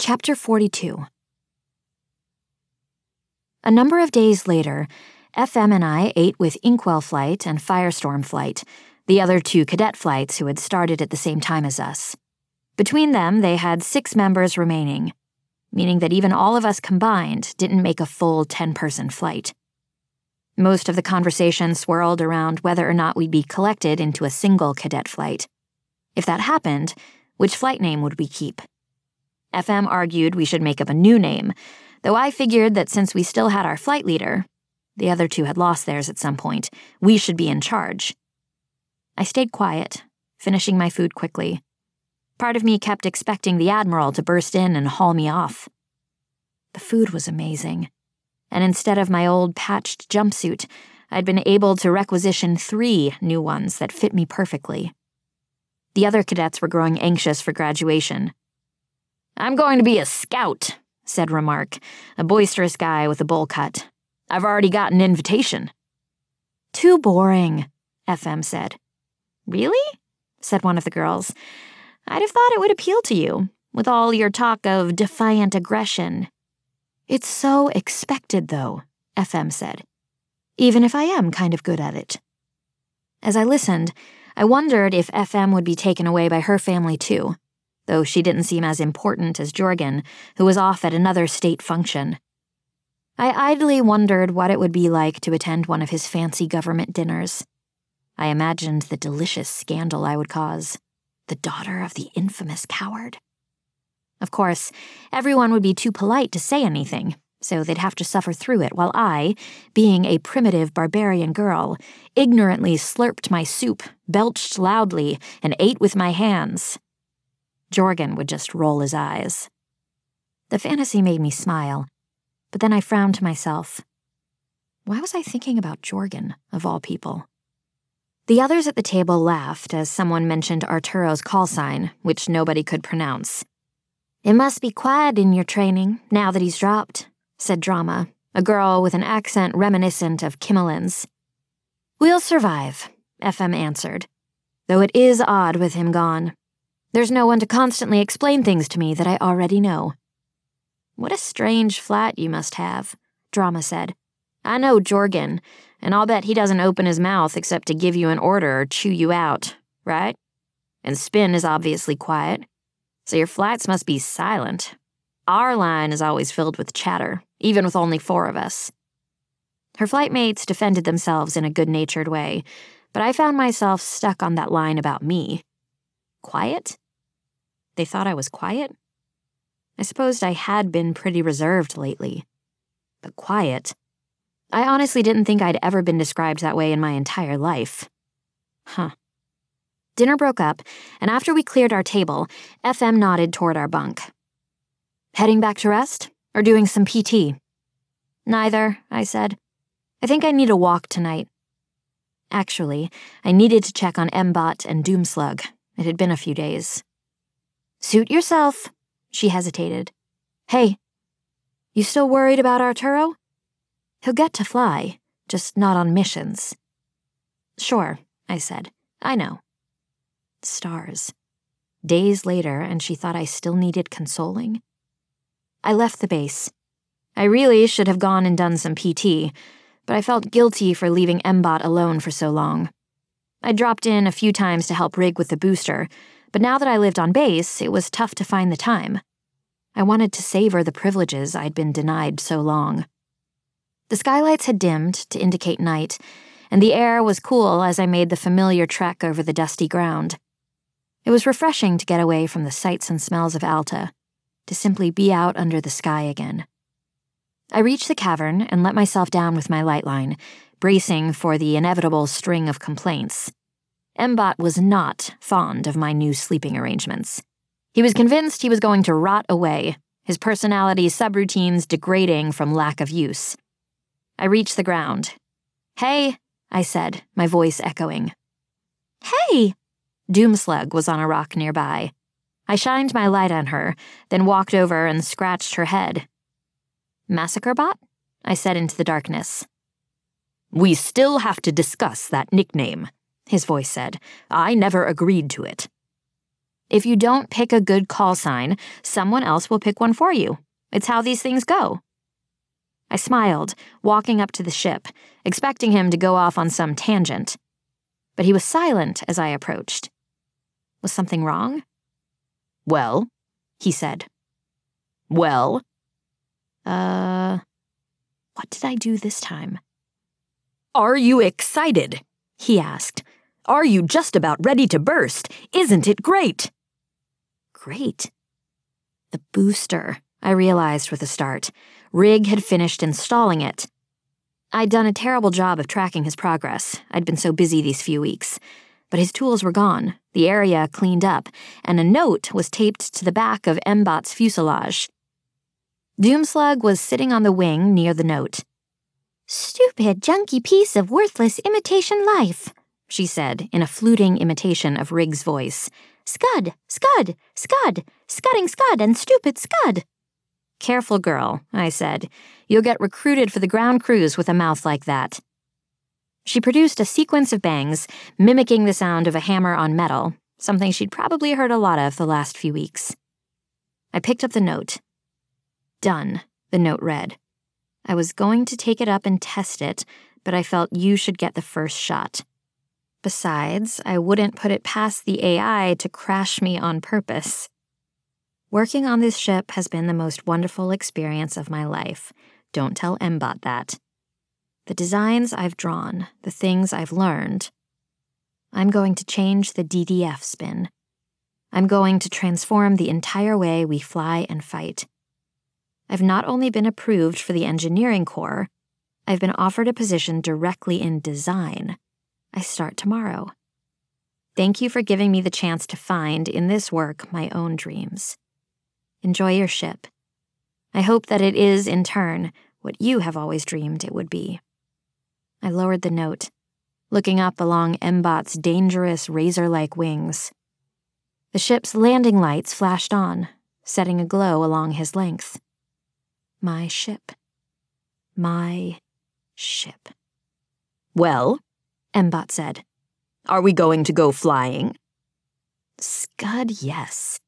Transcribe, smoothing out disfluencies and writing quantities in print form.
Chapter 42. A number of days later, FM and I ate with Inkwell Flight and Firestorm Flight, the other two cadet flights who had started at the same time as us. Between them, they had 6 members remaining, meaning that even all of us combined didn't make a full 10-person flight. Most of the conversation swirled around whether or not we'd be collected into a single cadet flight. If that happened, which flight name would we keep? FM argued we should make up a new name, though I figured that since we still had our flight leader, the other two had lost theirs at some point, we should be in charge. I stayed quiet, finishing my food quickly. Part of me kept expecting the Admiral to burst in and haul me off. The food was amazing, and instead of my old patched jumpsuit, I'd been able to requisition 3 new ones that fit me perfectly. The other cadets were growing anxious for graduation. "I'm going to be a scout," said Remark, a boisterous guy with a bowl cut. "I've already got an invitation." "Too boring," FM said. "Really?" said one of the girls. "I'd have thought it would appeal to you, with all your talk of defiant aggression." "It's so expected, though," FM said, "even if I am kind of good at it." As I listened, I wondered if FM would be taken away by her family too, though she didn't seem as important as Jorgen, who was off at another state function. I idly wondered what it would be like to attend one of his fancy government dinners. I imagined the delicious scandal I would cause, the daughter of the infamous coward. Of course, everyone would be too polite to say anything, so they'd have to suffer through it while I, being a primitive barbarian girl, ignorantly slurped my soup, belched loudly, and ate with my hands. Jorgen would just roll his eyes. The fantasy made me smile, but then I frowned to myself. Why was I thinking about Jorgen, of all people? The others at the table laughed as someone mentioned Arturo's call sign, which nobody could pronounce. "It must be quiet in your training, now that he's dropped," said Drama, a girl with an accent reminiscent of Kimmelin's. "We'll survive," FM answered, "though it is odd with him gone. There's no one to constantly explain things to me that I already know." "What a strange flat you must have," Drama said. "I know Jorgen, and I'll bet he doesn't open his mouth except to give you an order or chew you out, right? And Spin is obviously quiet, so your flights must be silent. Our line is always filled with chatter, even with only 4 of us." Her flight mates defended themselves in a good-natured way, but I found myself stuck on that line about me. Quiet? They thought I was quiet? I supposed I had been pretty reserved lately. But quiet? I honestly didn't think I'd ever been described that way in my entire life. Dinner broke up, and after we cleared our table, FM nodded toward our bunk. "Heading back to rest, or doing some PT?" "Neither," I said. "I think I need a walk tonight." Actually, I needed to check on Mbot and Doomslug. It had been a few days. "Suit yourself," she hesitated. "Hey, you still worried about Arturo? He'll get to fly, just not on missions." "Sure," I said. "I know." Stars. Days later, and she thought I still needed consoling? I left the base. I really should have gone and done some PT, but I felt guilty for leaving Mbot alone for so long. I dropped in a few times to help rig with the booster, but now that I lived on base, it was tough to find the time. I wanted to savor the privileges I'd been denied so long. The skylights had dimmed to indicate night, and the air was cool as I made the familiar trek over the dusty ground. It was refreshing to get away from the sights and smells of Alta, to simply be out under the sky again. I reached the cavern and let myself down with my light line, bracing for the inevitable string of complaints. Mbot was not fond of my new sleeping arrangements. He was convinced he was going to rot away, his personality subroutines degrading from lack of use. I reached the ground. "Hey," I said, my voice echoing. "Hey!" Doomslug was on a rock nearby. I shined my light on her, then walked over and scratched her head. "Massacrebot?" I said into the darkness. "We still have to discuss that nickname," his voice said. "I never agreed to it." If you don't pick a good call sign, someone else will pick one for you. It's how these things go. I smiled, walking up to the ship, expecting him to go off on some tangent. But he was silent as I approached. Was something wrong? "Well," he said. "Well?" What did I do this time? "Are you excited?" he asked. "Are you just about ready to burst? Isn't it great?" Great. The booster, I realized with a start. Rig had finished installing it. I'd done a terrible job of tracking his progress. I'd been so busy these few weeks. But his tools were gone, the area cleaned up, and a note was taped to the back of Mbot's fuselage. Doomslug was sitting on the wing near the note. "Stupid, junky piece of worthless imitation life," she said in a fluting imitation of Rig's voice. "Scud, scud, scud, scudding scud and stupid scud." "Careful, girl," I said. "You'll get recruited for the ground crews with a mouth like that." She produced a sequence of bangs, mimicking the sound of a hammer on metal, something she'd probably heard a lot of the last few weeks. I picked up the note. "Done," the note read. "I was going to take it up and test it, but I felt you should get the first shot. Besides, I wouldn't put it past the AI to crash me on purpose. Working on this ship has been the most wonderful experience of my life. Don't tell Mbot that. The designs I've drawn, the things I've learned. I'm going to change the DDF spin. I'm going to transform the entire way we fly and fight. I've not only been approved for the engineering corps, I've been offered a position directly in design. I start tomorrow. Thank you for giving me the chance to find, in this work, my own dreams. Enjoy your ship. I hope that it is, in turn, what you have always dreamed it would be." I lowered the note, looking up along Mbot's dangerous razor-like wings. The ship's landing lights flashed on, setting a glow along his length. My ship. My ship. "Well," Mbot said, "are we going to go flying?" Scud, yes.